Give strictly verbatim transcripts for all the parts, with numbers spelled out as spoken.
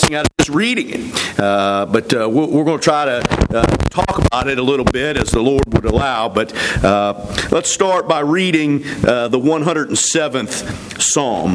preaching out of just reading it. Uh, but uh, we're, we're going to try to uh, talk about it a little bit as the Lord would allow. But uh, let's start by reading uh, the one hundred seventh Psalm.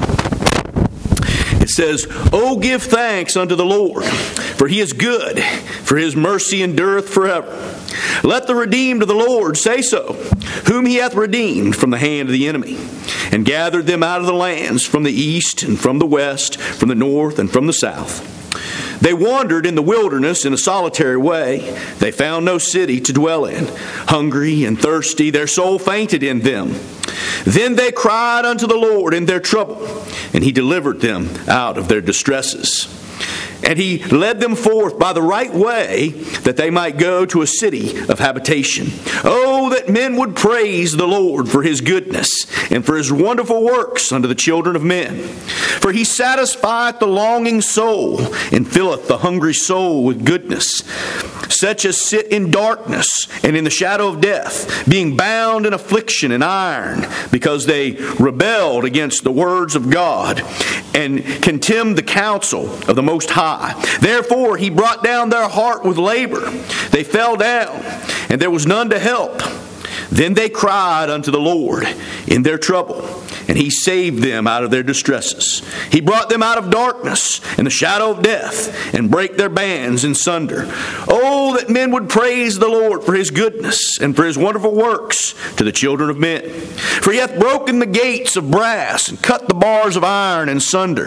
It says, "O give thanks unto the Lord, for He is good, for His mercy endureth forever. Let the redeemed of the Lord say so, whom He hath redeemed from the hand of the enemy, and gathered them out of the lands from the east and from the west, from the north and from the south. They wandered in the wilderness in a solitary way. They found no city to dwell in. Hungry and thirsty, their soul fainted in them. Then they cried unto the Lord in their trouble, and He delivered them out of their distresses. And He led them forth by the right way, that they might go to a city of habitation. Oh, that men would praise the Lord for His goodness, and for His wonderful works unto the children of men. For He satisfieth the longing soul, and filleth the hungry soul with goodness. Such as sit in darkness and in the shadow of death, being bound in affliction and iron, because they rebelled against the words of God, and contemned the counsel of the Most High. Therefore He brought down their heart with labor. They fell down, and there was none to help. Then they cried unto the Lord in their trouble, and He saved them out of their distresses. He brought them out of darkness and the shadow of death, and brake their bands in sunder. Oh, that men would praise the Lord for His goodness, and for His wonderful works to the children of men. For He hath broken the gates of brass, and cut the bars of iron in sunder.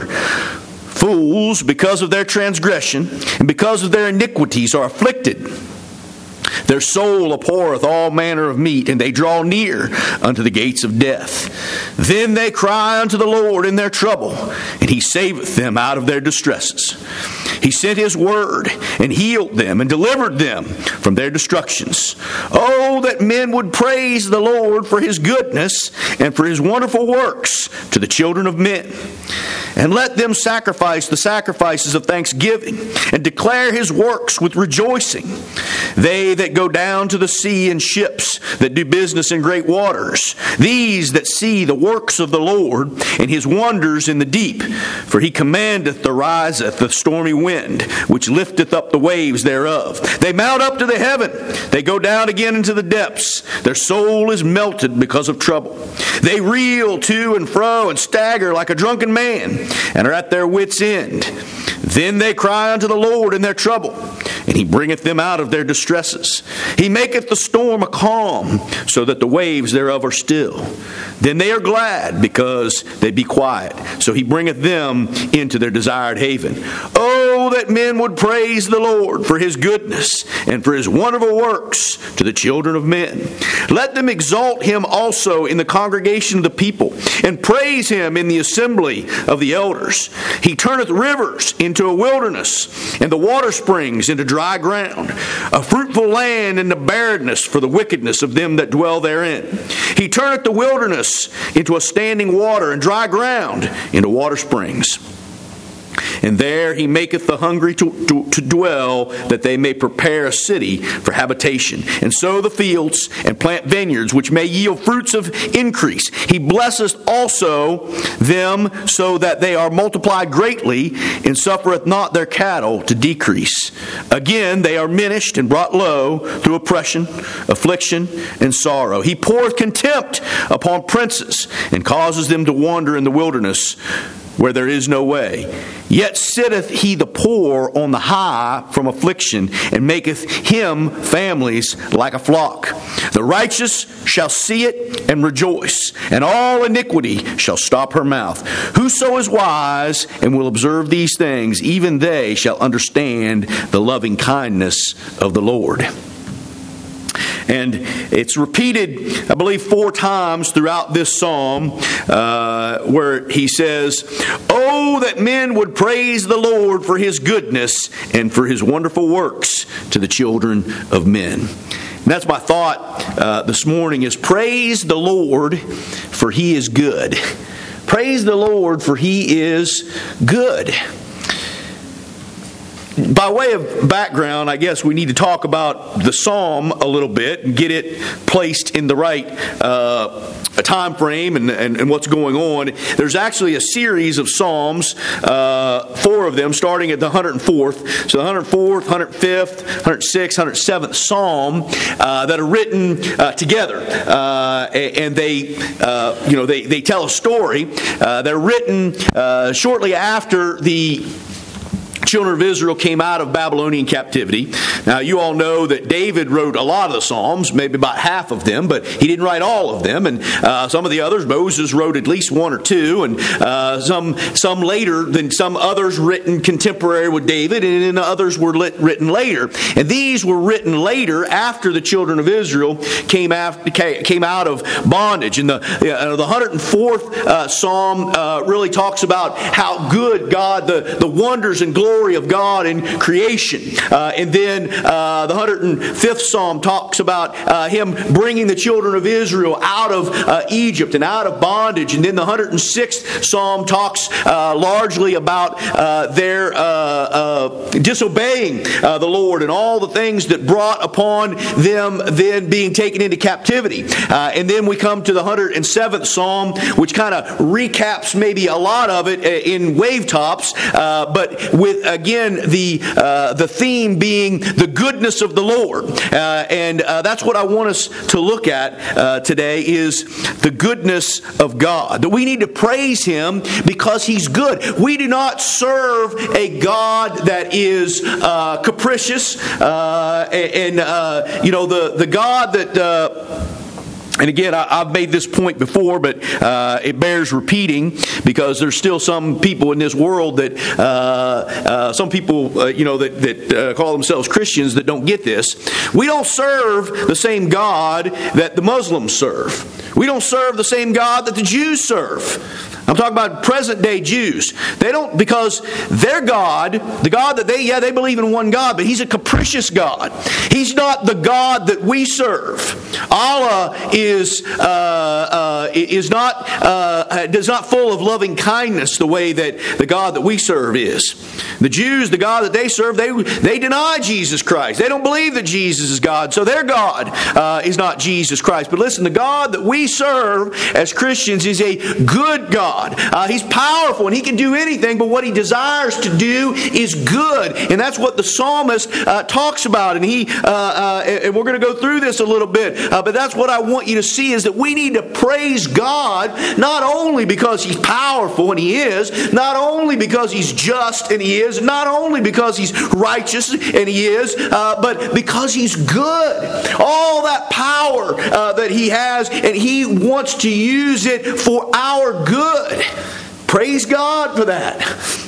Fools, because of their transgression, and because of their iniquities, are afflicted. Their soul abhorreth all manner of meat, and they draw near unto the gates of death. Then they cry unto the Lord in their trouble, and He saveth them out of their distresses. He sent His word, and healed them, and delivered them from their destructions. Oh, that men would praise the Lord for His goodness, and for His wonderful works to the children of men. And let them sacrifice the sacrifices of thanksgiving, and declare His works with rejoicing. They that go down to the sea in ships, that do business in great waters, these that see the works of the Lord, and His wonders in the deep. For He commandeth the riseth the stormy wind, which lifteth up the waves thereof. They mount up to the heaven, they go down again into the depths. Their soul is melted because of trouble. They reel to and fro, and stagger like a drunken man, and are at their wits' end. Then they cry unto the Lord in their trouble, and He bringeth them out of their distresses. He maketh the storm a calm, so that the waves thereof are still. Then they are glad, because they be quiet. So He bringeth them into their desired haven. Oh, that men would praise the Lord for His goodness, and for His wonderful works to the children of men. Let them exalt Him also in the congregation of the people, and praise Him in the assembly of the elders. He turneth rivers into a wilderness, and the water springs into dry ground, a fruitful land into barrenness for the wickedness of them that dwell therein. He turneth the wilderness into a standing water, and dry ground into water springs. And there He maketh the hungry to, to, to dwell, that they may prepare a city for habitation, and sow the fields, and plant vineyards, which may yield fruits of increase. He blesseth also them, so that they are multiplied greatly, and suffereth not their cattle to decrease. Again, they are minished and brought low through oppression, affliction, and sorrow. He poureth contempt upon princes, and causes them to wander in the wilderness, where there is no way. Yet sitteth He the poor on the high from affliction, and maketh him families like a flock. The righteous shall see it and rejoice, and all iniquity shall stop her mouth. Whoso is wise and will observe these things, even they shall understand the loving kindness of the Lord. And it's repeated, I believe, four times throughout this psalm, uh, where he says, "Oh, that men would praise the Lord for His goodness, and for His wonderful works to the children of men." And that's my thought uh, this morning, is praise the Lord, for He is good. Praise the Lord, for He is good. by way of background, I guess we need to talk about the psalm a little bit and get it placed in the right uh, time frame and, and, and what's going on. There's actually a series of psalms, uh, four of them, starting at the one hundred fourth. So the one hundred fourth, one hundred fifth, one hundred sixth, one hundred seventh psalm uh, that are written uh, together, uh, and they, uh, you know, they they tell a story. Uh, they're written uh, shortly after the children of Israel came out of Babylonian captivity. Now, you all know that David wrote a lot of the Psalms, maybe about half of them, but he didn't write all of them. And uh, some of the others, Moses wrote at least one or two, and uh, some some later than some others written contemporary with David, and then others were lit, written later. And these were written later after the children of Israel came after, came out of bondage. And the uh, the one hundred fourth uh, Psalm uh, really talks about how good God, the, the wonders and glory of God in creation. Uh, and then uh, the one hundred fifth Psalm talks about uh, Him bringing the children of Israel out of uh, Egypt and out of bondage. And then the one hundred sixth Psalm talks uh, largely about uh, their uh, uh, disobeying uh, the Lord and all the things that brought upon them then being taken into captivity. Uh, and then we come to the one hundred seventh Psalm, which kind of recaps maybe a lot of it in wave tops, uh, but with again the uh, the theme being the goodness of the Lord, uh, and uh, that's what I want us to look at uh, today, is the goodness of God. That we need to praise Him because He's good. We do not serve a God that is uh, capricious, uh, and uh, you know the the God that. Uh, And again, I've made this point before, but uh, it bears repeating because there's still some people in this world that, uh, uh, some people, uh, you know, that, that uh, call themselves Christians that don't get this. We don't serve the same God that the Muslims serve. We don't serve the same God that the Jews serve. I'm talking about present-day Jews. They don't, because their God, the God that they, yeah, they believe in one God, but He's a capricious God. He's not the God that we serve. Allah is uh, uh, is not uh, is not full of loving kindness the way that the God that we serve is. The Jews, the God that they serve, they they deny Jesus Christ. They don't believe that Jesus is God, so their God uh, is not Jesus Christ. But listen, the God that we serve as Christians is a good God. Uh, he's powerful and He can do anything, but what He desires to do is good, and that's what the psalmist uh, talks about. And he uh, uh, and we're going to go through this a little bit, uh, but that's what I want you to see, is that we need to praise God not only because He's powerful, and He is, not only because He's just, and He is, not only because He's righteous, and He is, uh, but because He's good. All that power uh, that He has, and He wants to use it for our good. Praise God for that.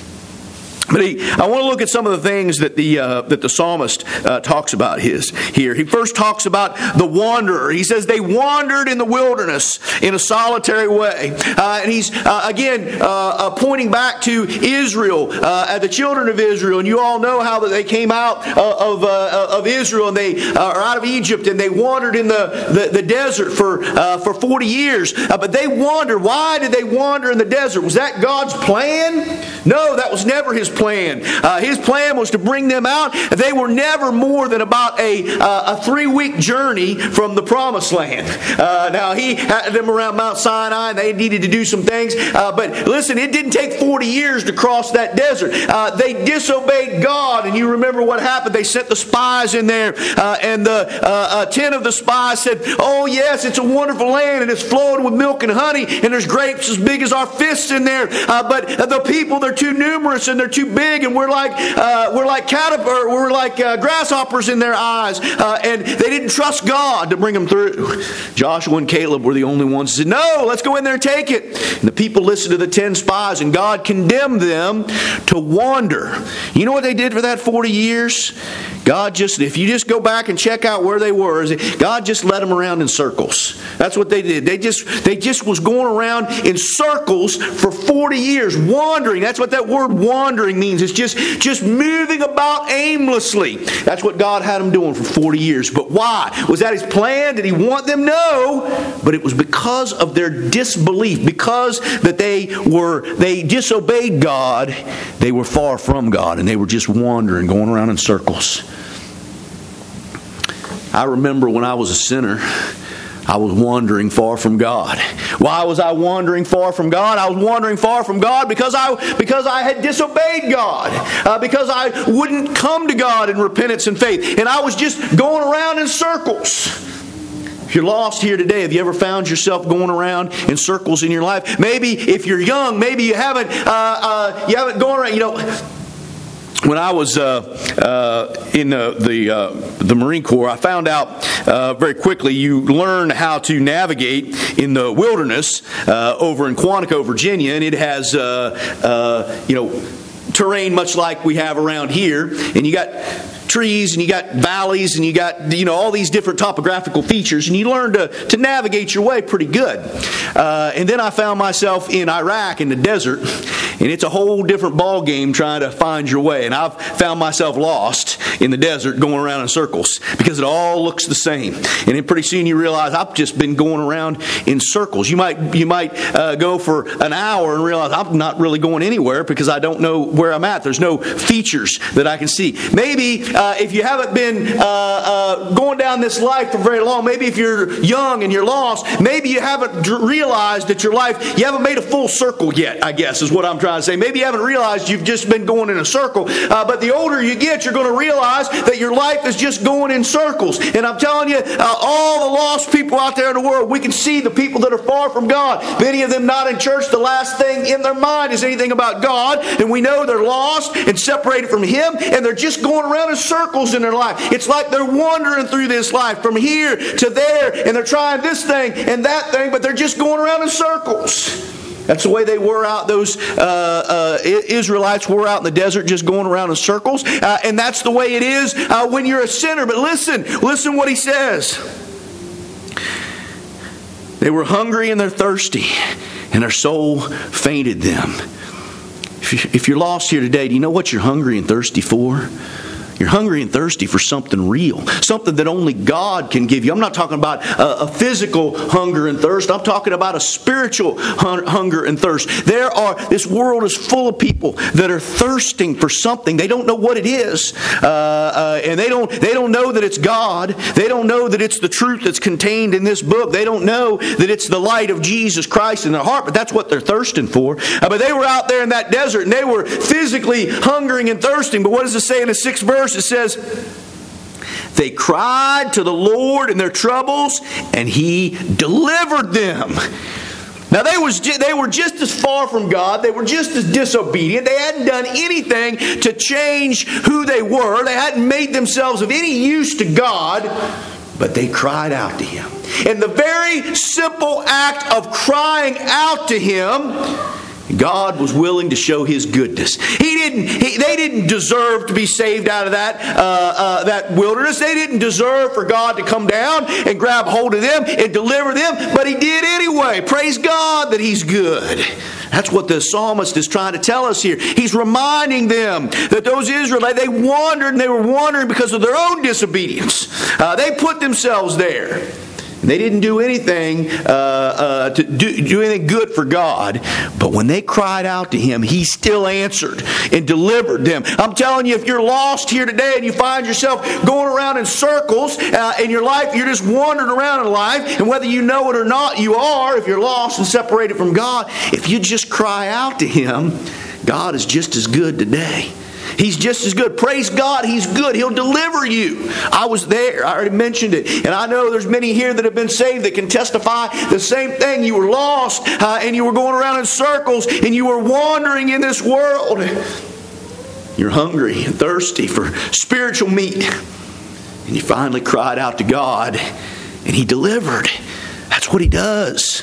But he, I want to look at some of the things that the uh, that the psalmist uh, talks about his here. He first talks about the wanderer. He says they wandered in the wilderness in a solitary way, uh, and he's uh, again uh, uh, pointing back to Israel, uh, the children of Israel. And you all know how that they came out uh, of uh, of Israel, and they uh, are out of Egypt, and they wandered in the the, the desert for uh, for forty years. Uh, but they wandered. Why did they wander in the desert? Was that God's plan? No, that was never His plan. Plan. Uh, his plan was to bring them out. They were never more than about a uh, a three week journey from the Promised Land. Uh, now He had them around Mount Sinai, and they needed to do some things. Uh, but listen, it didn't take forty years to cross that desert. Uh, they disobeyed God, and you remember what happened. They sent the spies in there, uh, and the uh, uh, ten of the spies said, "Oh yes, it's a wonderful land, and it's flowing with milk and honey, and there's grapes as big as our fists in there. Uh, but the people, they're too numerous and they're too big, and we're like uh, we're like caterpillar, we're like uh, grasshoppers in their eyes." Uh, and they didn't trust God to bring them through. Joshua and Caleb were the only ones who said, "No, let's go in there and take it." And the people listened to the ten spies, and God condemned them to wander. You know what they did for that forty years? God just, if you just go back and check out where they were, God just led them around in circles. That's what they did. They just they just was going around in circles for forty years, wandering. That's what that word wandering means. It's just, just moving about aimlessly. That's what God had them doing for forty years. But Why? Was that His plan? Did He want them? No. But it was because of their disbelief, because that they were they disobeyed God, they were far from God, and they were just wandering, going around in circles. I remember when I was a sinner, I was wandering far from God. Why was I wandering far from God? I was wandering far from God because I because I had disobeyed God. Uh, because I wouldn't come to God in repentance and faith. And I was just going around in circles. If you're lost here today, have you ever found yourself going around in circles in your life? Maybe if you're young, maybe you haven't uh, uh, you haven't gone around, you know. When I was uh, uh, in uh, the uh, the Marine Corps, I found out uh, very quickly you learn how to navigate in the wilderness uh, over in Quantico, Virginia, and it has uh, uh, you know terrain much like we have around here, and you got trees and you got valleys and you got you know all these different topographical features, and you learn to, to navigate your way pretty good. Uh, and then I found myself in Iraq in the desert, and it's a whole different ball game trying to find your way. And I've found myself lost in the desert going around in circles because it all looks the same. And then pretty soon you realize I've just been going around in circles. You might you might uh, go for an hour and realize I'm not really going anywhere because I don't know where I'm at. There's no features that I can see. Maybe uh, if you haven't been uh, uh, going down this life for very long, maybe if you're young and you're lost, maybe you haven't realized that your life, you haven't made a full circle yet, I guess is what I'm trying to say. Maybe you haven't realized you've just been going in a circle. Uh, but the older you get, you're going to realize that your life is just going in circles. And I'm telling you, uh, all the lost people out there in the world, we can see the people that are far from God. Many of them not in church. The last thing in their mind is anything about God. And we know they're lost and separated from Him. And they're just going around in circles in their life. It's like they're wandering through this life from here to there. And they're trying this thing and that thing, but they're just going around in circles. That's the way they were out, those uh, uh, Israelites were out in the desert just going around in circles. Uh, and that's the way it is uh, when you're a sinner. But listen, listen what he says. They were hungry and they're thirsty, and their soul fainted them. If you're lost here today, do you know what you're hungry and thirsty for? You're hungry and thirsty for something real, something that only God can give you. I'm not talking about a, a physical hunger and thirst. I'm talking about a spiritual hun- hunger and thirst. There are, this world is full of people that are thirsting for something. They don't know what it is, uh, uh, and they don't they don't know that it's God. They don't know that it's the truth that's contained in this book. They don't know that it's the light of Jesus Christ in their heart. But that's what they're thirsting for. Uh, but they were out there in that desert, and they were physically hungering and thirsting. But what does it say in the sixth verse? It says, they cried to the Lord in their troubles, and He delivered them. Now, they, was, they were just as far from God. They were just as disobedient. They hadn't done anything to change who they were. They hadn't made themselves of any use to God, but they cried out to Him. And the very simple act of crying out to Him, God was willing to show His goodness. He didn't. He, they didn't deserve to be saved out of that uh, uh, that wilderness. They didn't deserve for God to come down and grab hold of them and deliver them. But He did anyway. Praise God that He's good. That's what the psalmist is trying to tell us here. He's reminding them that those Israelites, they wandered and they were wandering because of their own disobedience. Uh, they put themselves there. They didn't do anything uh, uh, to do, do anything good for God. But when they cried out to Him, He still answered and delivered them. I'm telling you, if you're lost here today and you find yourself going around in circles uh, in your life, you're just wandering around in life, and whether you know it or not, you are, if you're lost and separated from God, if you just cry out to Him, God is just as good today. He's just as good. Praise God, He's good. He'll deliver you. I was there. I already mentioned it. And I know there's many here that have been saved that can testify the same thing. You were lost uh, and you were going around in circles and you were wandering in this world. You're hungry and thirsty for spiritual meat. And you finally cried out to God and He delivered. That's what He does.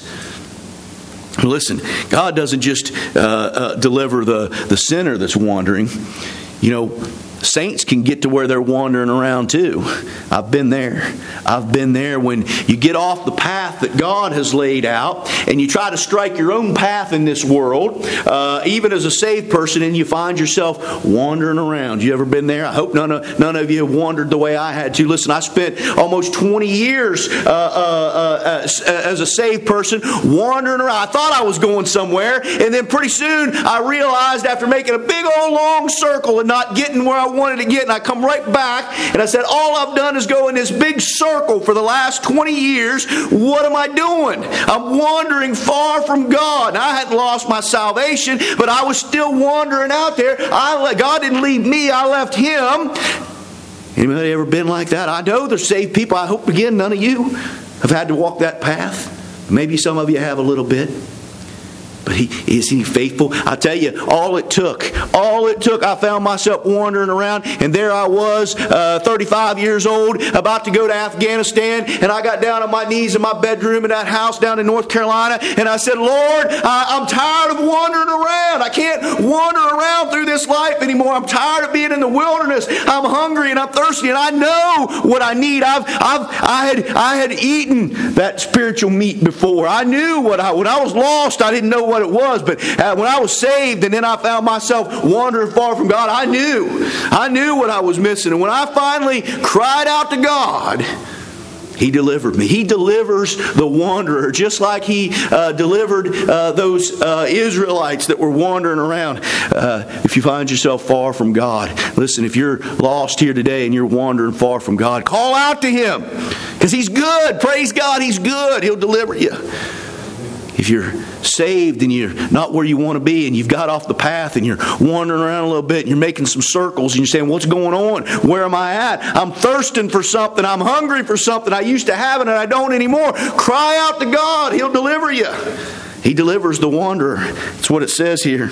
Listen, God doesn't just uh, uh, deliver the, the sinner that's wandering. You know, saints can get to where they're wandering around too. I've been there. I've been there when you get off the path that God has laid out and you try to strike your own path in this world, uh, even as a saved person, and you find yourself wandering around. You ever been there? I hope none of, none of you have wandered the way I had to. Listen, I spent almost twenty years uh, uh, uh, as, as a saved person wandering around. I thought I was going somewhere, and then pretty soon I realized after making a big old long circle and not getting where I wanted to get, and I come right back and I said, all I've done is go in this big circle for the last twenty years. What am I doing? I'm wandering far from God. And I hadn't lost my salvation, but I was still wandering out there. I, God didn't leave me, I left Him. Anybody ever been like that? I know there's saved people. I hope, again, none of you have had to walk that path. Maybe some of you have a little bit. But he is he faithful? I tell you, all it took, all it took, I found myself wandering around, and there I was, uh, thirty-five years old, about to go to Afghanistan, and I got down on my knees in my bedroom in that house down in North Carolina, and I said, Lord, I, I'm tired of wandering around. I can't wander around through this life anymore. I'm tired of being in the wilderness. I'm hungry and I'm thirsty, and I know what I need. I've, I've, I had, I had eaten that spiritual meat before. I knew what I, when I was lost, I didn't know what it was, but uh, when I was saved and then I found myself wandering far from God, I knew I knew what I was missing. And when I finally cried out to God, He delivered me. He delivers the wanderer, just like He uh, delivered uh, those uh, Israelites that were wandering around. Uh, if you find yourself far from God, listen, if you're lost here today and you're wandering far from God, call out to Him, because He's good. Praise God, He's good. He'll deliver you. If you're saved and you're not where you want to be, and you've got off the path and you're wandering around a little bit and you're making some circles and you're saying, what's going on? Where am I at? I'm thirsting for something. I'm hungry for something. I used to have it and I don't anymore. Cry out to God. He'll deliver you. He delivers the wanderer. That's what it says here.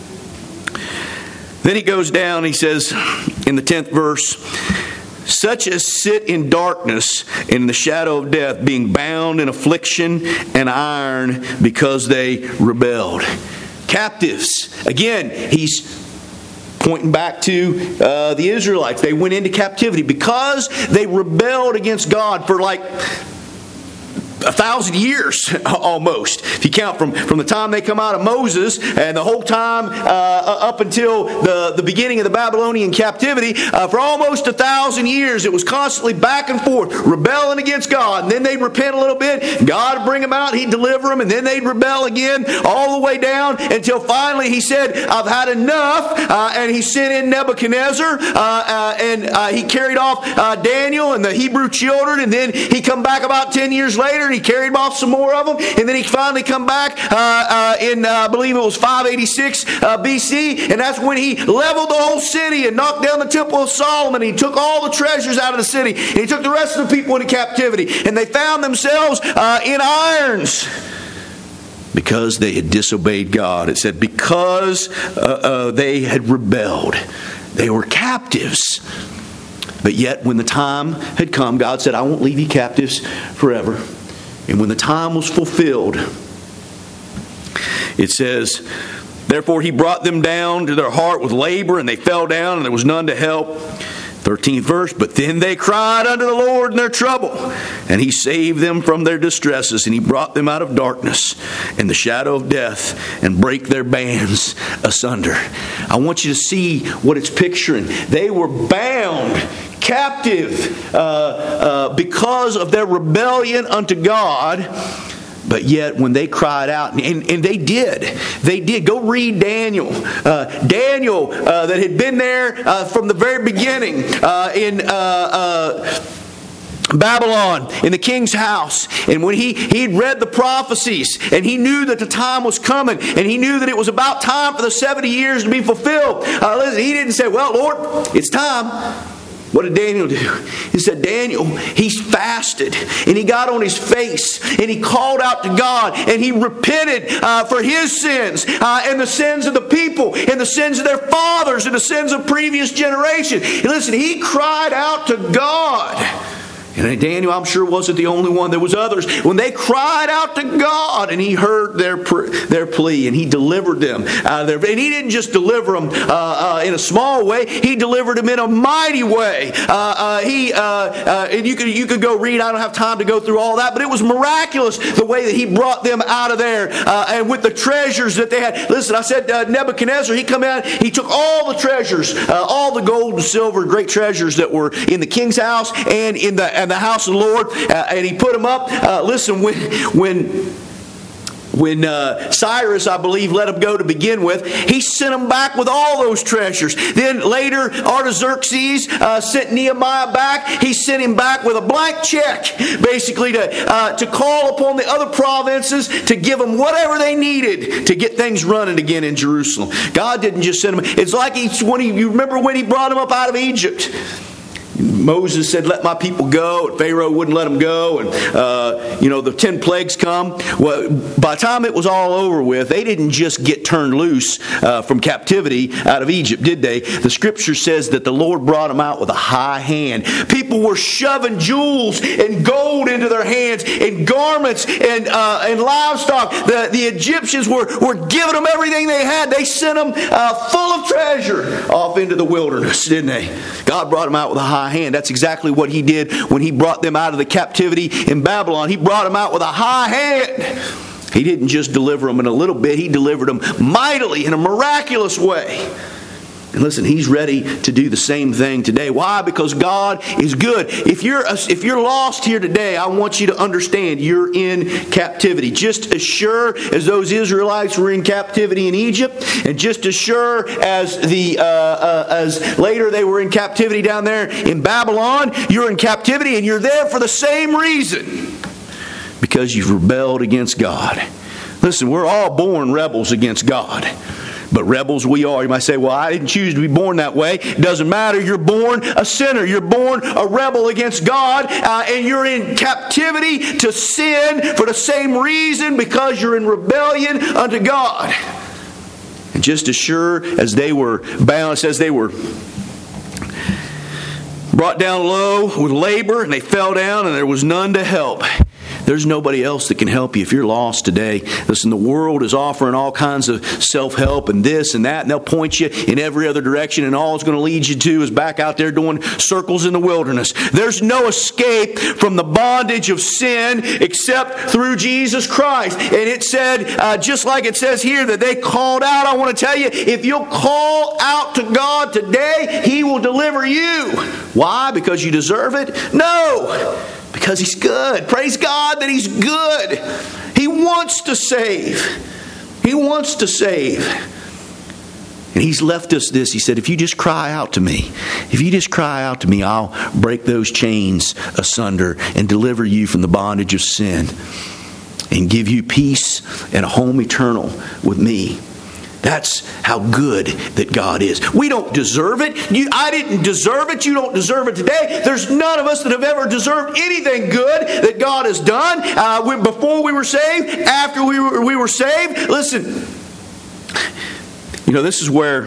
Then he goes down, he says in the tenth verse, such as sit in darkness in the shadow of death, being bound in affliction and iron because they rebelled. Captives. Again, he's pointing back to uh, the Israelites. They went into captivity because they rebelled against God for like a thousand years almost. If you count from, from the time they come out of Moses and the whole time uh, up until the, the beginning of the Babylonian captivity, uh, for almost a thousand years it was constantly back and forth, rebelling against God. And then they'd repent a little bit, God would bring them out, He'd deliver them, and then they'd rebel again, all the way down until finally He said, I've had enough, uh, and He sent in Nebuchadnezzar, uh, uh, and uh, he carried off uh, Daniel and the Hebrew children, and then He come back about ten years later, and He carried off some more of them, and then He finally come back uh, uh, in, uh, I believe it was five eighty-six uh, B C, and that's when He leveled the whole city and knocked down the Temple of Solomon. He took all the treasures out of the city, and He took the rest of the people into captivity, and they found themselves uh, in irons because they had disobeyed God. It said because uh, uh, they had rebelled. They were captives. But yet when the time had come, God said, I won't leave you captives forever. And when the time was fulfilled, it says, therefore He brought them down to their heart with labor, and they fell down, and there was none to help. thirteenth verse, but then they cried unto the Lord in their trouble, and He saved them from their distresses, and He brought them out of darkness and the shadow of death, and brake their bands asunder. I want you to see what it's picturing. They were bound, captive, uh, uh, because of their rebellion unto God. But yet when they cried out, and, and they did, they did. Go read Daniel. Uh, Daniel uh, that had been there uh, from the very beginning uh, in... Uh, uh, Babylon, in the king's house. And when he, he'd read the prophecies, and he knew that the time was coming, and he knew that it was about time for the seventy years to be fulfilled. Uh, listen, he didn't say, well, Lord, it's time. What did Daniel do? He said, Daniel, he fasted, and he got on his face, and he called out to God, and he repented uh, for his sins, uh, and the sins of the people, and the sins of their fathers, and the sins of previous generations. And listen, he cried out to God. And Daniel, I'm sure, wasn't the only one. There was others. When they cried out to God, and He heard their their plea, and He delivered them out of there. And He didn't just deliver them uh, uh, in a small way. He delivered them in a mighty way. Uh, uh, he uh, uh, and you could you could go read. I don't have time to go through all that, but it was miraculous the way that He brought them out of there, uh, and with the treasures that they had. Listen, I said uh, Nebuchadnezzar. He come out. He took all the treasures, uh, all the gold and silver, great treasures that were in the king's house and in the and the house of the Lord, uh, and he put them up. Uh, listen, when when when uh, Cyrus, I believe, let them go to begin with, he sent them back with all those treasures. Then later, Artaxerxes uh, sent Nehemiah back. He sent him back with a blank check, basically to uh, to call upon the other provinces to give them whatever they needed to get things running again in Jerusalem. God didn't just send them. It's like he, when he, you remember when He brought them up out of Egypt. Moses said, "Let my people go," and Pharaoh wouldn't let them go, and uh, you know the ten plagues come. Well, by the time it was all over with, they didn't just get turned loose uh, from captivity out of Egypt, did they? The Scripture says that the Lord brought them out with a high hand. People were shoving jewels and gold into their hands, and garments and uh, and livestock. The, the Egyptians were were giving them everything they had. They sent them uh, full of treasure off into the wilderness, didn't they? God brought them out with a high hand. That's exactly what He did when He brought them out of the captivity in Babylon. He brought them out with a high hand. He didn't just deliver them in a little bit. He delivered them mightily in a miraculous way. And listen, He's ready to do the same thing today. Why? Because God is good. If you're if you're lost here today, I want you to understand you're in captivity. Just as sure as those Israelites were in captivity in Egypt, and just as sure as the uh, uh, as later they were in captivity down there in Babylon, you're in captivity, and you're there for the same reason. Because you've rebelled against God. Listen, we're all born rebels against God. But rebels we are. You might say, well, I didn't choose to be born that way. It doesn't matter. You're born a sinner. You're born a rebel against God. Uh, and you're in captivity to sin for the same reason, because you're in rebellion unto God. And just as sure as they were bound, it says they were brought down low with labor, and they fell down, and there was none to help. There's nobody else that can help you if you're lost today. Listen, the world is offering all kinds of self-help and this and that, and they'll point you in every other direction, and all it's going to lead you to is back out there doing circles in the wilderness. There's no escape from the bondage of sin except through Jesus Christ. And it said, uh, just like it says here, that they called out. I want to tell you, if you'll call out to God today, He will deliver you. Why? Because you deserve it? No. Because He's good. Praise God that He's good. He wants to save. He wants to save. And He's left us this. He said, if you just cry out to me, if you just cry out to me, I'll break those chains asunder and deliver you from the bondage of sin and give you peace and a home eternal with me. That's how good that God is. We don't deserve it. You, I didn't deserve it. You don't deserve it today. There's none of us that have ever deserved anything good that God has done. Uh, we, before we were saved, after we were, we were saved. Listen, you know, this is where,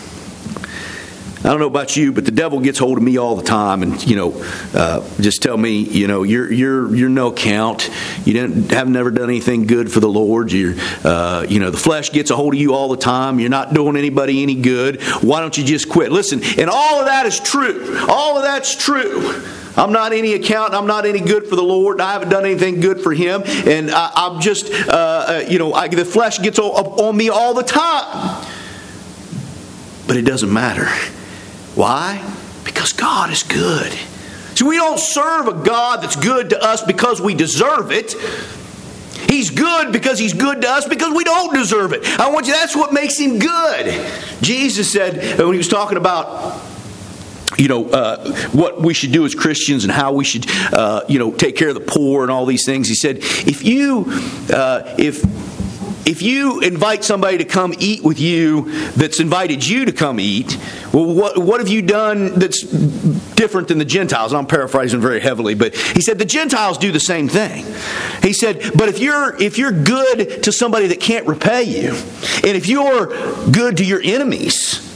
I don't know about you, but the devil gets hold of me all the time, and you know, uh, just tell me, you know, you're you're you're no count. You didn't have never done anything good for the Lord. You're, uh, you know, the flesh gets a hold of you all the time. You're not doing anybody any good. Why don't you just quit? Listen, and all of that is true. All of that's true. I'm not any account. I'm not any good for the Lord. I haven't done anything good for Him, and I, I'm just, uh, uh, you know, I, the flesh gets on, on me all the time. But it doesn't matter. Why? Because God is good. See, we don't serve a God that's good to us because we deserve it. He's good because He's good to us because we don't deserve it. I want you, that's what makes Him good. Jesus said, when He was talking about, you know, uh, what we should do as Christians and how we should, uh, you know, take care of the poor and all these things, He said, if you, uh, if... If you invite somebody to come eat with you that's invited you to come eat, well, what, what have you done that's different than the Gentiles? And I'm paraphrasing very heavily, but he said the Gentiles do the same thing. He said, but if you're if you're good to somebody that can't repay you, and if you're good to your enemies,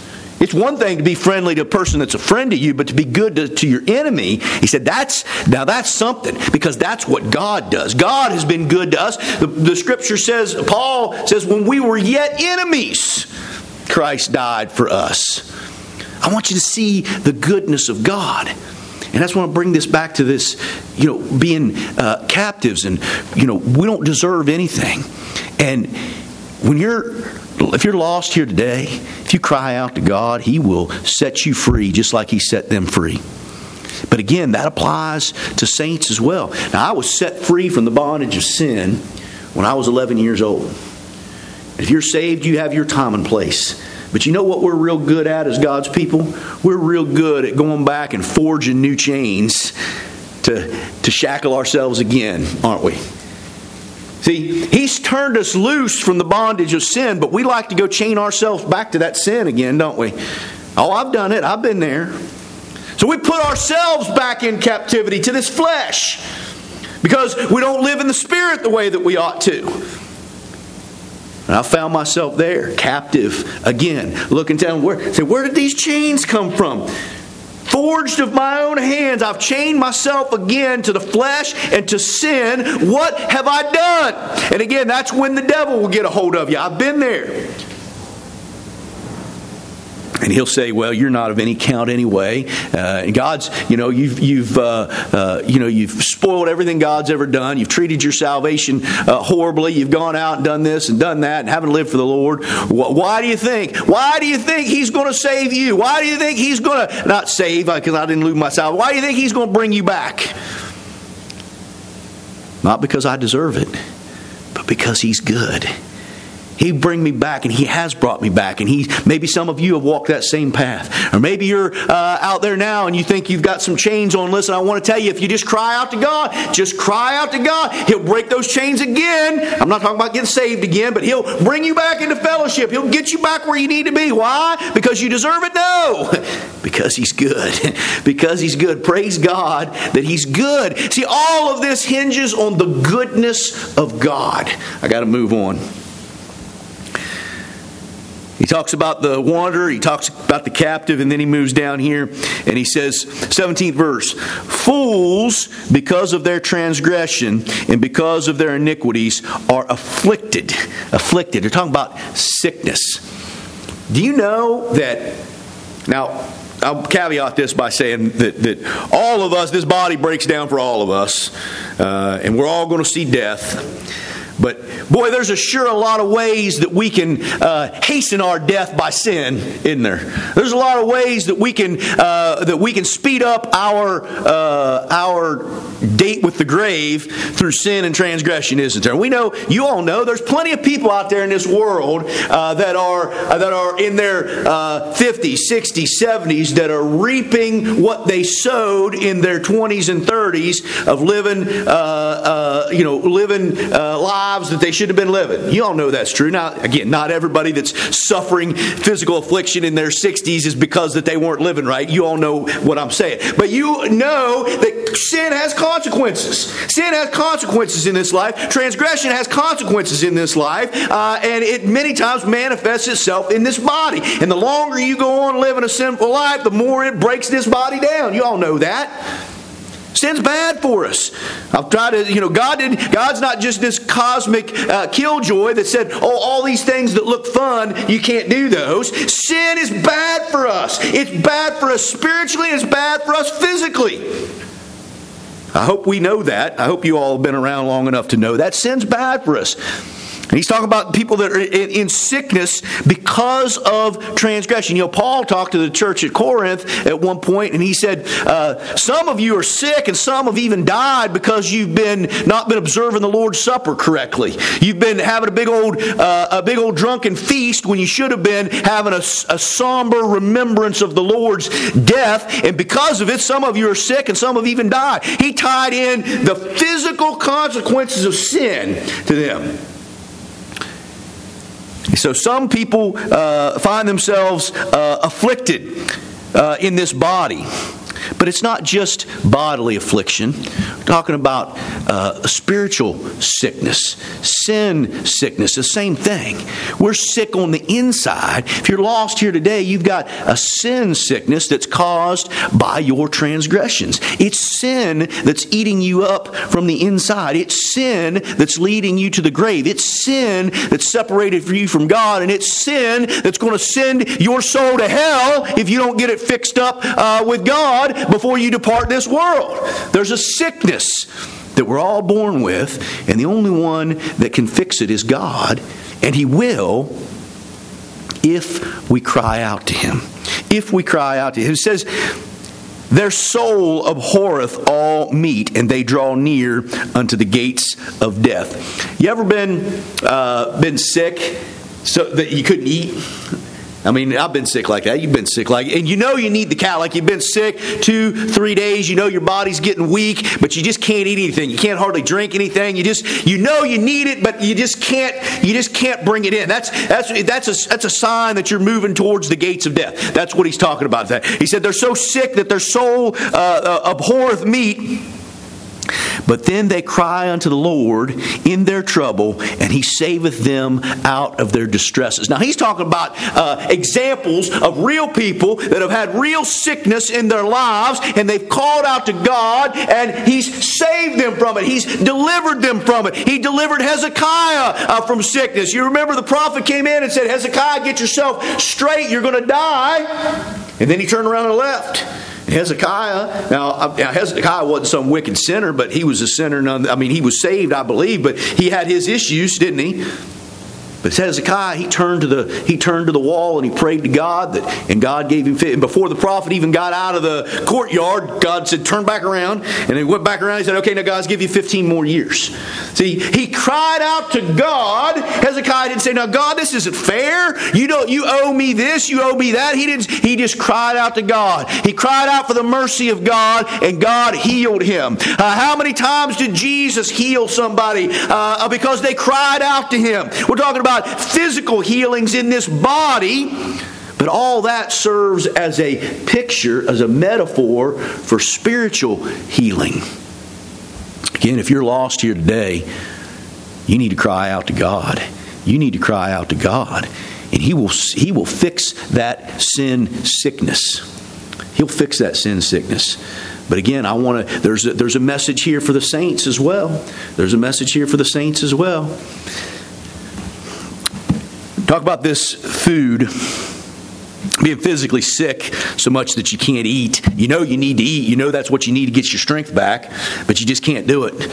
It's one thing to be friendly to a person that's a friend to you, but to be good to, to your enemy, he said, that's now that's something, because that's what God does. God has been good to us. The, the scripture says, Paul says, when we were yet enemies, Christ died for us. I want you to see the goodness of God. And that's why I bring this back to this, you know, being uh, captives, and, you know, we don't deserve anything. And when you're, if you're lost here today, if you cry out to God, He will set you free just like He set them free. But again, that applies to saints as well. Now, I was set free from the bondage of sin when I was eleven years old. If you're saved, you have your time and place. But you know what we're real good at as God's people? We're real good at going back and forging new chains to, to shackle ourselves again, aren't we? See, He's turned us loose from the bondage of sin, but we like to go chain ourselves back to that sin again, don't we? Oh, I've done it. I've been there. So we put ourselves back in captivity to this flesh because we don't live in the Spirit the way that we ought to. And I found myself there, captive again, looking down. Where, say, where did these chains come from? Forged of my own hands, I've chained myself again to the flesh and to sin. What have I done? And again, that's when the devil will get a hold of you. I've been there. And he'll say, "Well, you're not of any count anyway." Uh, and God's, you know, you've, you've, uh, uh, you know, you've spoiled everything God's ever done. You've treated your salvation uh, horribly. You've gone out and done this and done that and haven't lived for the Lord. Why do you think? Why do you think He's going to save you? Why do you think He's going to not save? Because I didn't lose my salvation. Why do you think He's going to bring you back? Not because I deserve it, but because He's good. He'd bring me back, and He has brought me back. And He, maybe some of you have walked that same path. Or maybe you're uh, out there now and you think you've got some chains on. Listen, I want to tell you, if you just cry out to God, just cry out to God, He'll break those chains again. I'm not talking about getting saved again, but He'll bring you back into fellowship. He'll get you back where you need to be. Why? Because you deserve it? No. Because He's good. Because He's good. Praise God that He's good. See, all of this hinges on the goodness of God. I got to move on. He talks about the wanderer, he talks about the captive, and then he moves down here and he says, seventeenth verse, "Fools, because of their transgression and because of their iniquities, are afflicted." Afflicted. They're talking about sickness. Do you know that, now, I'll caveat this by saying that, that all of us, this body breaks down for all of us, uh, and we're all going to see death. But boy, there's a sure a lot of ways that we can uh, hasten our death by sin, isn't there? There's a lot of ways that we can uh, that we can speed up our uh, our date with the grave through sin and transgression, isn't there? We know, you all know, there's plenty of people out there in this world uh, that are uh, that are in their uh, fifties, sixties, seventies that are reaping what they sowed in their twenties and thirties of living, uh, uh, you know, living uh, lives that they should have been living. You all know that's true. Now, again, not everybody that's suffering physical affliction in their sixties is because that they weren't living right. You all know what I'm saying. But you know that sin has consequences. Sin has consequences in this life. Transgression has consequences in this life. Uh, and it many times manifests itself in this body. And the longer you go on living a sinful life, the more it breaks this body down. You all know that. Sin's bad for us. I've tried to, you know, God did. God's not just this cosmic uh, killjoy that said, "Oh, all these things that look fun, you can't do those." Sin is bad for us. It's bad for us spiritually. It's bad for us physically. I hope we know that. I hope you all have been around long enough to know that sin's bad for us. And he's talking about people that are in sickness because of transgression. You know, Paul talked to the church at Corinth at one point, and he said, uh, some of you are sick, and some have even died because you've been not been observing the Lord's Supper correctly. You've been having a big old uh, a big old drunken feast when you should have been having a, a somber remembrance of the Lord's death. And because of it, some of you are sick, and some have even died. He tied in the physical consequences of sin to them. So some people uh, find themselves uh, afflicted uh, in this body. But it's not just bodily affliction. We're talking about uh, spiritual sickness, sin sickness, the same thing. We're sick on the inside. If you're lost here today, you've got a sin sickness that's caused by your transgressions. It's sin that's eating you up from the inside. It's sin that's leading you to the grave. It's sin that's separated you from God, and it's sin that's going to send your soul to hell if you don't get it fixed up uh, with God before you depart this world. There's a sickness that we're all born with, and the only one that can fix it is God, and He will if we cry out to Him. If we cry out to Him. It says, their soul abhorreth all meat, and they draw near unto the gates of death. You ever been uh, been sick so that you couldn't eat? I mean, I've been sick like that. You've been sick like that. And you know you need the cow. Like you've been sick two, three days. You know your body's getting weak, but you just can't eat anything. You can't hardly drink anything. You just, you know you need it, but you just can't, you just can't bring it in. That's, that's, that's a, that's a sign that you're moving towards the gates of death. That's what he's talking about. He said they're so sick that their soul uh, uh, abhorreth meat. But then they cry unto the Lord in their trouble, and He saveth them out of their distresses. Now, he's talking about uh, examples of real people that have had real sickness in their lives, and they've called out to God, and He's saved them from it. He's delivered them from it. He delivered Hezekiah uh, from sickness. You remember the prophet came in and said, Hezekiah, get yourself straight. You're going to die. And then he turned around and left. Hezekiah, now Hezekiah wasn't some wicked sinner, but he was a sinner. None, I mean, he was saved, I believe, but he had his issues, didn't he? But Hezekiah, he turned to the he turned to the wall and he prayed to God, that, and God gave him. And before the prophet even got out of the courtyard, God said, "Turn back around." And he went back around. He said, "Okay, now God's give you fifteen more years." See, he cried out to God. Hezekiah didn't say, "Now God, this isn't fair. You don't. You owe me this. You owe me that." He didn't. He just cried out to God. He cried out for the mercy of God, and God healed him. Uh, how many times did Jesus heal somebody uh, because they cried out to Him? We're talking about physical healings in this body, but all that serves as a picture, as a metaphor for spiritual healing. Again, if you're lost here today, you need to cry out to God. You need to cry out to God, and He will He will fix that sin sickness. He'll fix that sin sickness. But again, I want to. There's a, there's a message here for the saints as well. There's a message here for the saints as well. Talk about this food, being physically sick so much that you can't eat. You know you need to eat. You know that's what you need to get your strength back, but you just can't do it.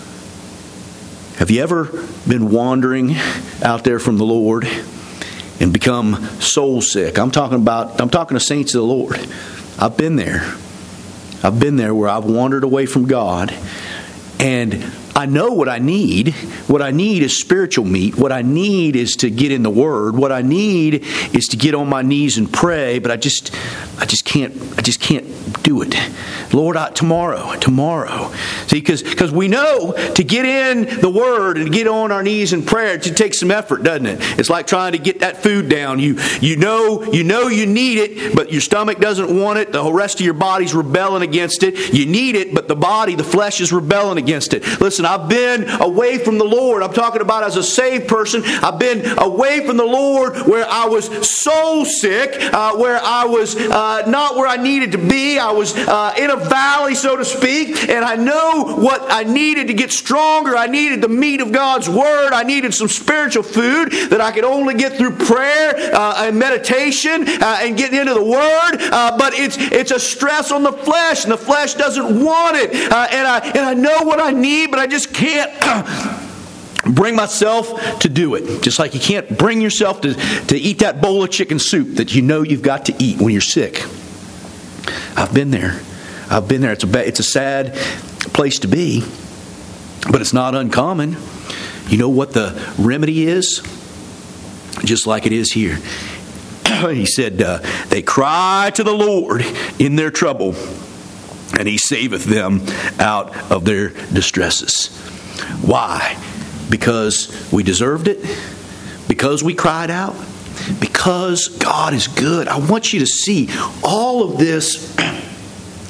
Have you ever been wandering out there from the Lord and become soul sick? I'm talking about, I'm talking to saints of the Lord. I've been there. I've been there where I've wandered away from God, and I know what I need. What I need is spiritual meat. What I need is to get in the Word. What I need is to get on my knees and pray. But I just, I just can't. I just can't do it. Lord, I, tomorrow, tomorrow. See, because because we know to get in the Word and to get on our knees in prayer, it takes some effort, doesn't it? It's like trying to get that food down. You you know you know you need it, but your stomach doesn't want it. The whole rest of your body's rebelling against it. You need it, but the body, the flesh, is rebelling against it. Listen. I've been away from the Lord. I'm talking about as a saved person. I've been away from the Lord where I was soul sick, uh, where I was uh, not where I needed to be. I was uh, in a valley, so to speak, and I know what I needed to get stronger. I needed the meat of God's Word. I needed some spiritual food that I could only get through prayer uh, and meditation uh, and getting into the Word. Uh, but it's it's a stress on the flesh, and the flesh doesn't want it. Uh, and I and I know what I need, but I just can't bring myself to do it. Just like you can't bring yourself to, to eat that bowl of chicken soup that you know you've got to eat when you're sick. I've been there. I've been there. It's a, it's a sad place to be, but it's not uncommon. You know what the remedy is? Just like it is here. He said, uh, they cry to the Lord in their trouble, and He saveth them out of their distresses. Why? Because we deserved it? Because we cried out? Because God is good? I want you to see all of this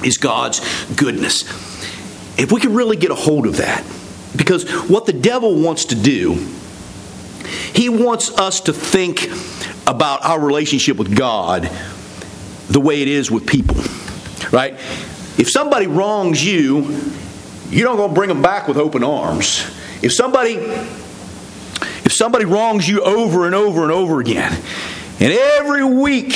is God's goodness. If we could really get a hold of that, because what the devil wants to do, he wants us to think about our relationship with God the way it is with people, right? If somebody wrongs you, you're not going to bring them back with open arms. If somebody, if somebody wrongs you over and over and over again, and every week,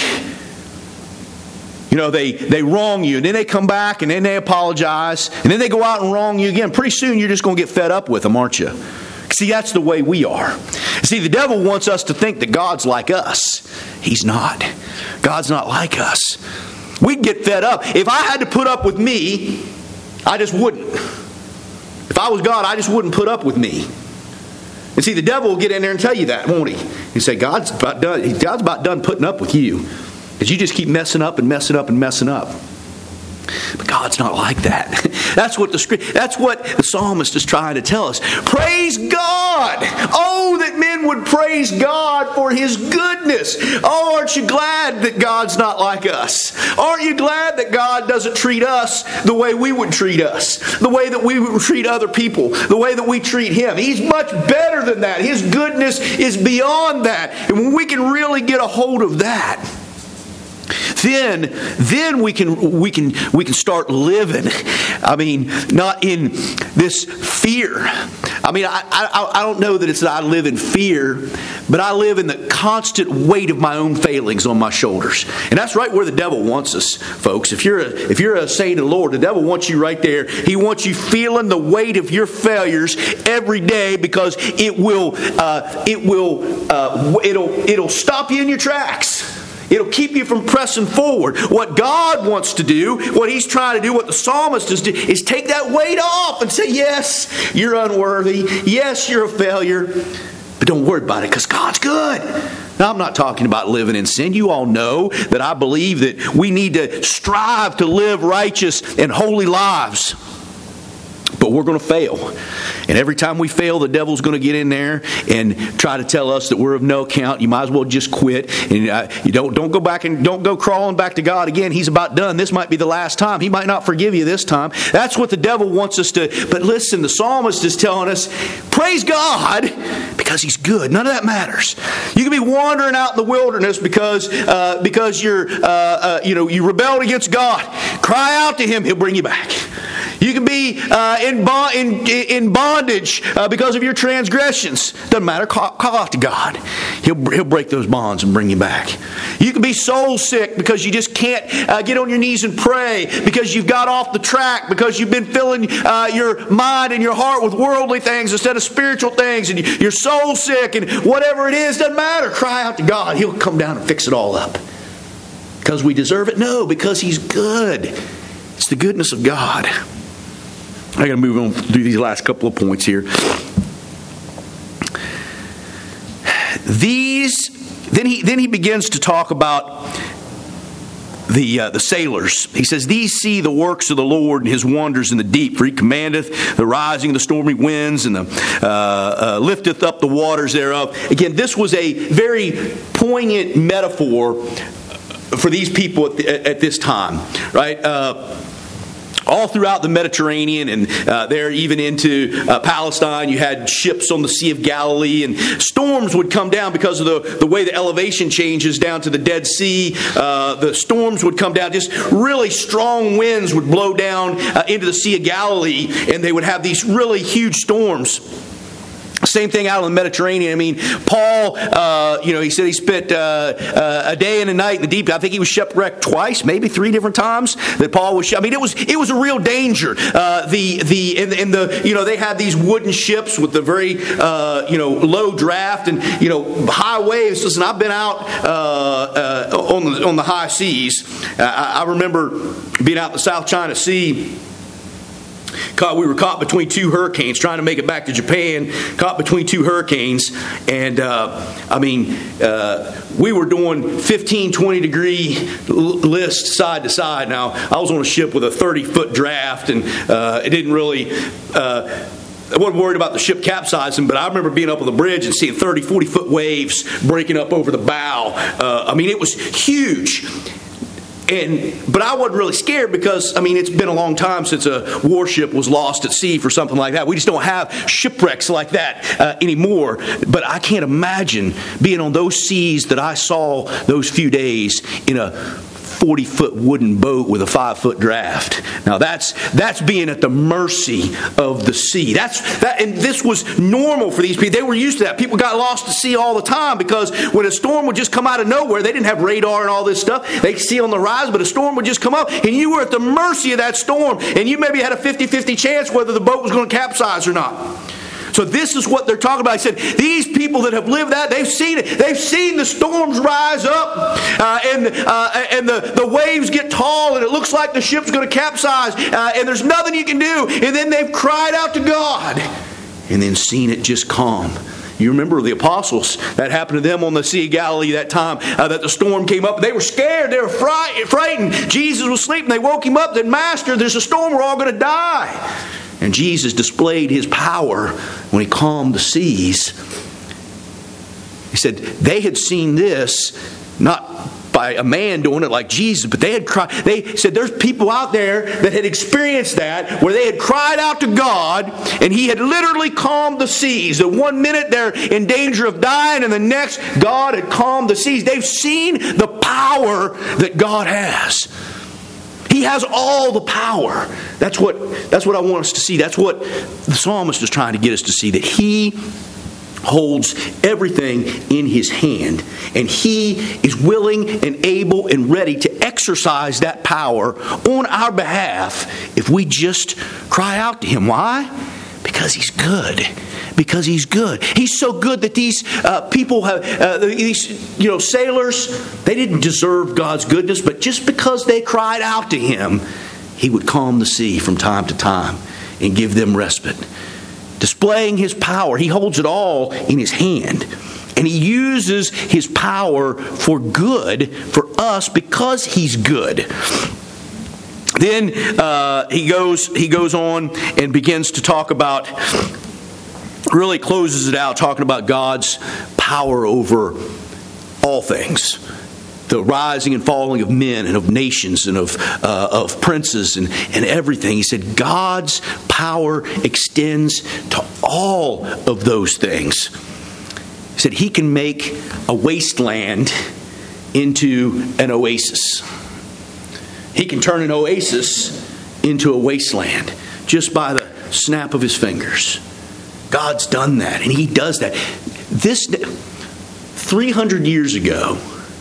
you know, they, they wrong you, and then they come back, and then they apologize, and then they go out and wrong you again, pretty soon you're just going to get fed up with them, aren't you? See, that's the way we are. See, the devil wants us to think that God's like us. He's not. God's not like us. We'd get fed up. If I had to put up with me, I just wouldn't. If I was God, I just wouldn't put up with me. And see, the devil will get in there and tell you that, won't he? He'll say, God's about done, God's about done putting up with you. Because you just keep messing up and messing up and messing up. But God's not like that. That's what the that's what the psalmist is trying to tell us. Praise God! Oh, that men would praise God for His goodness. Oh, aren't you glad that God's not like us? Aren't you glad that God doesn't treat us the way we would treat us? The way that we would treat other people? The way that we treat Him? He's much better than that. His goodness is beyond that. And when we can really get a hold of that, Then, then we can we can we can start living. I mean, not in this fear. I mean, I I, I don't know that it's that I live in fear, but I live in the constant weight of my own failings on my shoulders, and that's right where the devil wants us, folks. If you're a, if you're a saint of the Lord, the devil wants you right there. He wants you feeling the weight of your failures every day, because it will uh, it will uh, it'll it'll stop you in your tracks. It'll keep you from pressing forward. What God wants to do, what He's trying to do, what the psalmist is doing, is take that weight off and say, yes, you're unworthy. Yes, you're a failure. But don't worry about it, because God's good. Now, I'm not talking about living in sin. You all know that I believe that we need to strive to live righteous and holy lives. But we're going to fail. And every time we fail, the devil's going to get in there and try to tell us that we're of no account. You might as well just quit. And uh, you don't don't go back and don't go crawling back to God again. He's about done. This might be the last time. He might not forgive you this time. That's what the devil wants us to. But listen, the psalmist is telling us, praise God, because He's good. None of that matters. You can be wandering out in the wilderness because uh, because you're uh, uh, you know you rebelled against God. Cry out to Him. He'll bring you back. You can be uh, in, bond, in, in bondage uh, because of your transgressions. Doesn't matter. Call, call out to God. He'll, he'll break those bonds and bring you back. You can be soul sick because you just can't uh, get on your knees and pray, because you've got off the track, because you've been filling uh, your mind and your heart with worldly things instead of spiritual things, and you're soul sick, and whatever it is, doesn't matter. Cry out to God. He'll come down and fix it all up. Because we deserve it? No, because He's good. It's the goodness of God. I got to move on through these last couple of points here. These, then he then he begins to talk about the uh, the sailors. He says, "These see the works of the Lord and His wonders in the deep. For He commandeth the rising of the stormy winds, and the uh, uh, lifteth up the waters thereof." Again, this was a very poignant metaphor for these people at, the, at this time, right? Uh, All throughout the Mediterranean, and uh, there even into uh, Palestine, you had ships on the Sea of Galilee, and storms would come down because of the, the way the elevation changes down to the Dead Sea. Uh, the storms would come down. Just really strong winds would blow down uh, into the Sea of Galilee, and they would have these really huge storms. Same thing out in the Mediterranean. I mean, Paul, uh, you know, he said he spent uh, uh, a day and a night in the deep. I think he was shipwrecked twice, maybe three different times that Paul was. I mean, it was it was a real danger. Uh, the the in, in the you know they had these wooden ships with the very uh, you know low draft and you know high waves. Listen, I've been out uh, uh, on the on the high seas. Uh, I, I remember being out in the South China Sea. Caught, we were caught between two hurricanes, trying to make it back to Japan. Caught between two hurricanes, and uh, I mean, uh, we were doing fifteen, twenty degree lists side to side. Now, I was on a ship with a thirty foot draft, and uh, it didn't really. Uh, I wasn't worried about the ship capsizing, but I remember being up on the bridge and seeing thirty, forty foot waves breaking up over the bow. Uh, I mean, it was huge. And but I wasn't really scared because, I mean, it's been a long time since a warship was lost at sea for something like that. We just don't have shipwrecks like that uh, anymore. But I can't imagine being on those seas that I saw those few days in a forty-foot wooden boat with a five-foot draft. Now that's that's being at the mercy of the sea. That's that, and this was normal for these people. They were used to that. People got lost at sea all the time because when a storm would just come out of nowhere, they didn't have radar and all this stuff. They could see on the rise, but a storm would just come up, and you were at the mercy of that storm, and you maybe had a fifty-fifty chance whether the boat was going to capsize or not. So this is what they're talking about. He said, these people that have lived that, they've seen it. They've seen the storms rise up uh, and uh, and the, the waves get tall and it looks like the ship's going to capsize uh, and there's nothing you can do. And then they've cried out to God and then seen it just calm. You remember the apostles, that happened to them on the Sea of Galilee that time uh, that the storm came up. They were scared. They were fright- frightened. Jesus was sleeping. They woke him up. They said, Master, there's a storm. We're all going to die. And Jesus displayed his power when he calmed the seas. He said they had seen this not by a man doing it like Jesus, but they had cried. They said there's people out there that had experienced that, where they had cried out to God, and he had literally calmed the seas. The one minute they're in danger of dying, and the next God had calmed the seas. They've seen the power that God has. He has all the power. That's what, that's what I want us to see. That's what the psalmist is trying to get us to see, that he holds everything in his hand. And he is willing and able and ready to exercise that power on our behalf if we just cry out to him. Why? Because he's good. Because he's good. He's so good that these uh, people have, uh, these you know, sailors, they didn't deserve God's goodness, but just because they cried out to him, he would calm the sea from time to time and give them respite. Displaying his power, he holds it all in his hand. And he uses his power for good for us because he's good. Then uh, he goes he goes on and begins to talk about, really closes it out talking about God's power over all things. The rising and falling of men and of nations and of uh, of princes and, and everything. He said God's power extends to all of those things. He said he can make a wasteland into an oasis. He can turn an oasis into a wasteland just by the snap of his fingers. God's done that, and he does that. This three hundred years ago,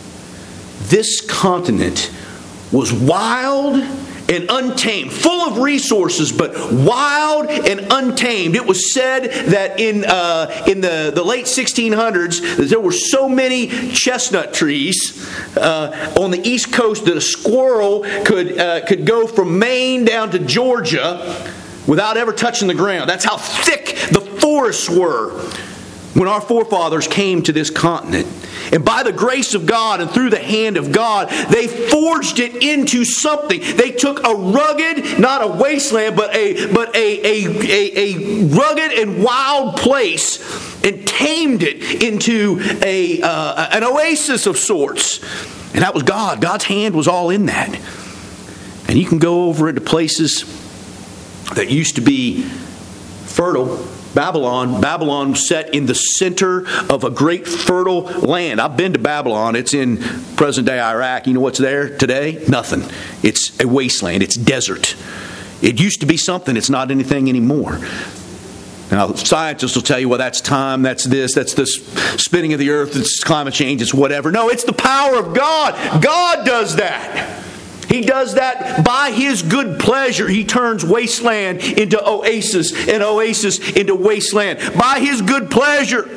this continent was wild and untamed, full of resources, but wild and untamed. It was said that in uh, in the, the late sixteen hundreds, that there were so many chestnut trees uh, on the East Coast that a squirrel could uh, could go from Maine down to Georgia without ever touching the ground. That's how thick the forests were when our forefathers came to this continent. And by the grace of God and through the hand of God, they forged it into something. They took a rugged, not a wasteland, but a but a, a, a, a rugged and wild place and tamed it into a uh, an oasis of sorts. And that was God. God's hand was all in that. And you can go over into places that used to be fertile. Babylon, Babylon was set in the center of a great fertile land. I've been to Babylon. It's in present-day Iraq. You know what's there today? Nothing. It's a wasteland. It's desert. It used to be something. It's not anything anymore. Now, scientists will tell you, well, that's time, that's this, that's the spinning of the earth, it's climate change, it's whatever. No, it's the power of God. God does that. He does that by his good pleasure. He turns wasteland into oasis and oasis into wasteland. By his good pleasure.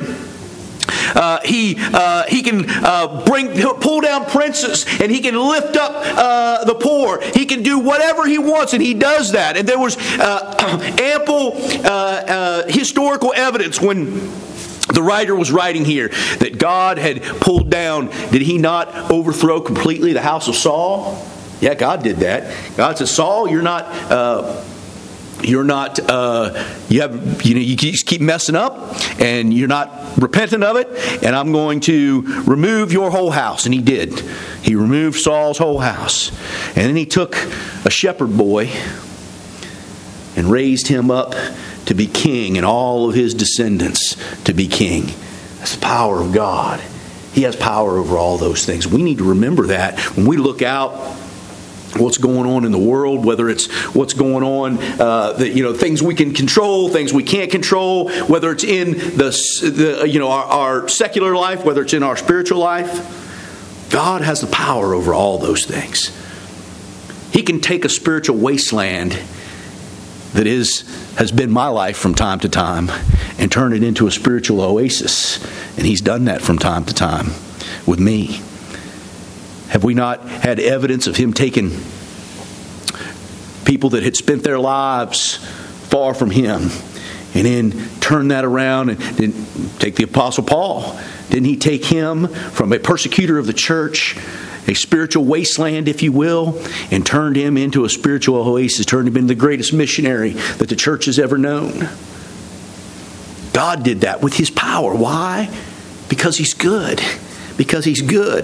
Uh, he uh, he can uh, bring pull down princes, and he can lift up uh, the poor. He can do whatever he wants, and he does that. And there was uh, ample uh, uh, historical evidence when the writer was writing here that God had pulled down. Did he not overthrow completely the house of Saul? Yeah, God did that. God says, Saul, you're not uh, you're not, uh, you have, you know, you just keep messing up and you're not repentant of it, and I'm going to remove your whole house. And he did. He removed Saul's whole house. And then he took a shepherd boy and raised him up to be king, and all of his descendants to be king. That's the power of God. He has power over all those things. We need to remember that when we look out what's going on in the world, whether it's what's going on, uh, the, you know, things we can control, things we can't control, whether it's in the, the you know, our, our secular life, whether it's in our spiritual life. God has the power over all those things. He can take a spiritual wasteland that is has been my life from time to time and turn it into a spiritual oasis. And He's done that from time to time with me. Have we not had evidence of Him taking people that had spent their lives far from Him and then turn that around? And then take the Apostle Paul. Didn't he take him from a persecutor of the church, a spiritual wasteland, if you will, and turned him into a spiritual oasis, turned him into the greatest missionary that the church has ever known? God did that with His power. Why? Because He's good. Because He's good.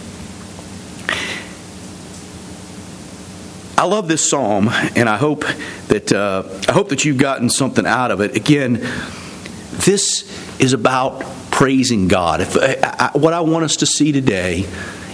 I love this psalm, and I hope that uh, I hope that you've gotten something out of it. Again, this is about praising God. If I, I, what I want us to see today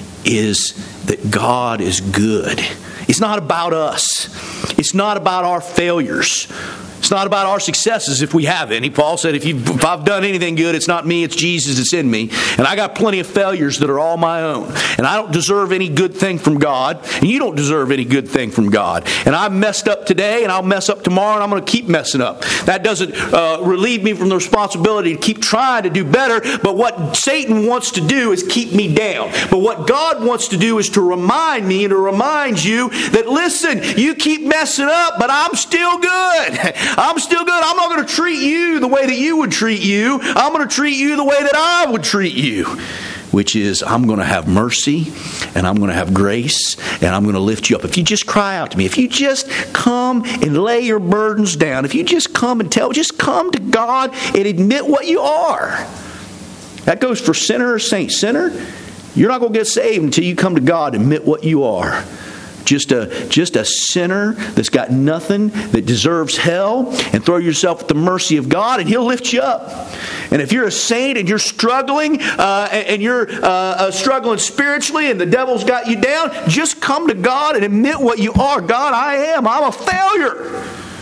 is that God is good. It's not about us. It's not about our failures. It's not about our successes if we have any. Paul said, if, you, if I've done anything good, it's not me, it's Jesus that's in me. And I got plenty of failures that are all my own. And I don't deserve any good thing from God. And you don't deserve any good thing from God. And I messed up today, and I'll mess up tomorrow, and I'm going to keep messing up. That doesn't uh, relieve me from the responsibility to keep trying to do better. But what Satan wants to do is keep me down. But what God wants to do is to remind me and to remind you that, listen, you keep messing up, but I'm still good. I'm still good. I'm not going to treat you the way that you would treat you. I'm going to treat you the way that I would treat you, which is I'm going to have mercy and I'm going to have grace and I'm going to lift you up. If you just cry out to me, if you just come and lay your burdens down, if you just come and tell, just come to God and admit what you are. That goes for sinner or saint. Sinner, you're not going to get saved until you come to God and admit what you are. Just a just a sinner that's got nothing, that deserves hell, and throw yourself at the mercy of God, and He'll lift you up. And if you're a saint and you're struggling, uh, and you're uh, uh, struggling spiritually, and the devil's got you down, just come to God and admit what you are. God, I am. I'm a failure.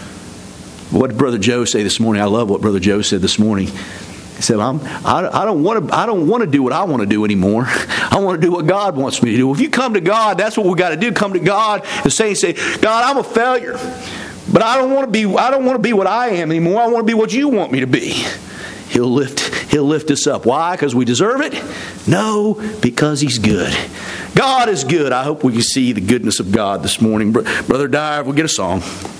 What did Brother Joe say this morning? I love what Brother Joe said this morning. He said, I'm, I, I don't want to I don't want to do what I want to do anymore. I want to do what God wants me to do. If you come to God, that's what we got to do. Come to God and say, say, God, I'm a failure. But I don't want to be I don't want to be what I am anymore. I want to be what you want me to be. He'll lift He'll lift us up. Why? Because we deserve it? No, because He's good. God is good. I hope we can see the goodness of God this morning. Brother Dyer, we'll get a song.